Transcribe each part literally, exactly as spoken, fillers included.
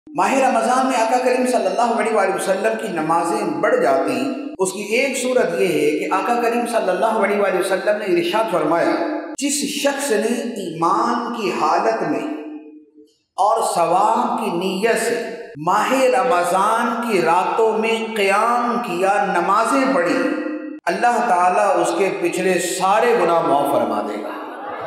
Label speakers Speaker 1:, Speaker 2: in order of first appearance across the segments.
Speaker 1: ماہ رمضان میں آقا کریم صلی اللہ علیہ وآلہ وسلم کی نمازیں بڑھ جاتی۔ اس کی ایک صورت یہ ہے کہ آقا کریم صلی اللہ علیہ وآلہ وسلم نے ارشاد فرمایا، جس شخص نے ایمان کی حالت میں اور ثواب کی نیت سے ماہ رمضان کی راتوں میں قیام کیا، نمازیں پڑھی، اللہ تعالیٰ اس کے پچھلے سارے گناہ معاف فرما دے گا۔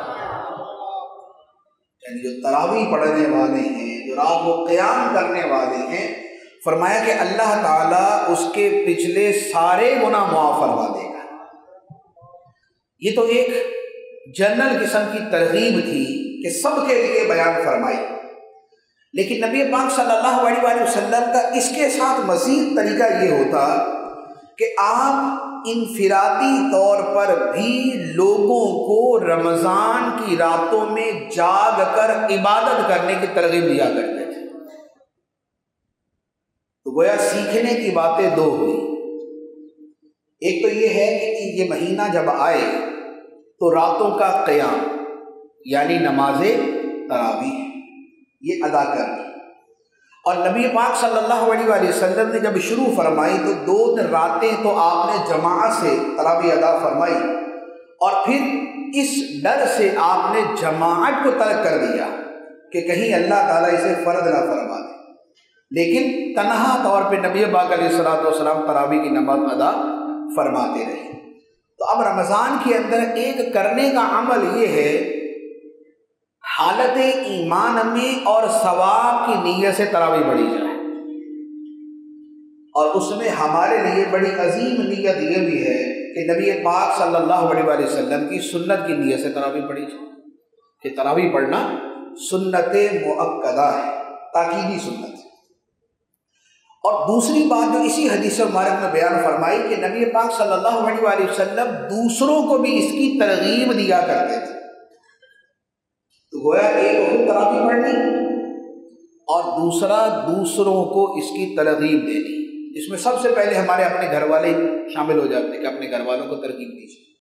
Speaker 1: یعنی جو تراویح پڑھنے والے ہیں، جو رات کو قیام کرنے والے ہیں، فرمایا کہ اللہ تعالیٰ اس کے پچھلے سارے گناہ معاف فرما دے گا۔ یہ تو ایک جنرل قسم کی ترغیب تھی کہ سب کے لیے بیان فرمائی، لیکن نبی پاک صلی اللہ علیہ وآلہ وسلم کا اس کے ساتھ مزید طریقہ یہ ہوتا کہ آپ انفرادی طور پر بھی لوگوں کو رمضان کی راتوں میں جاگ کر عبادت کرنے کی ترغیب دیا کرتے تھے۔ تو گویا سیکھنے کی باتیں دو ہوئی۔ ایک تو یہ ہے کہ یہ مہینہ جب آئے تو راتوں کا قیام یعنی نماز تراویح یہ ادا کرنی، اور نبی پاک صلی اللہ علیہ وآلہ وسلم نے جب شروع فرمائی تو دو دن راتیں تو آپ نے جماعت سے تراویح ادا فرمائی، اور پھر اس ڈر سے آپ نے جماعت کو ترک کر دیا کہ کہیں اللہ تعالیٰ اسے فرض نہ فرما دے، لیکن تنہا طور پہ نبی پاک علیہ الصلوۃ والسلام تراویح کی نماز ادا فرماتے رہے۔ تو اب رمضان کے اندر ایک کرنے کا عمل یہ ہے، حالت ایمان میں اور ثواب کی نیت سے تراویح پڑھی جائے، اور اس میں ہمارے لیے بڑی عظیم نیت یہ بھی ہے کہ نبی پاک صلی اللہ علیہ وآلہ وسلم کی سنت کی نیت سے تراویح پڑھی جائے، کہ تراویح پڑھنا سنت مؤکدہ ہے، تاکیدی سنت ہے۔ اور دوسری بات جو اسی حدیث مبارک میں بیان فرمائی کہ نبی پاک صلی اللہ علیہ وآلہ وسلم دوسروں کو بھی اس کی ترغیب دیا کرتے تھے۔ تو گویا ایک خود تراویح پڑھنی اور دوسرا دوسروں کو اس کی ترغیب دینی۔ اس میں سب سے پہلے ہمارے اپنے گھر والے شامل ہو جاتے ہیں کہ اپنے گھر والوں کو ترغیب دیجیے۔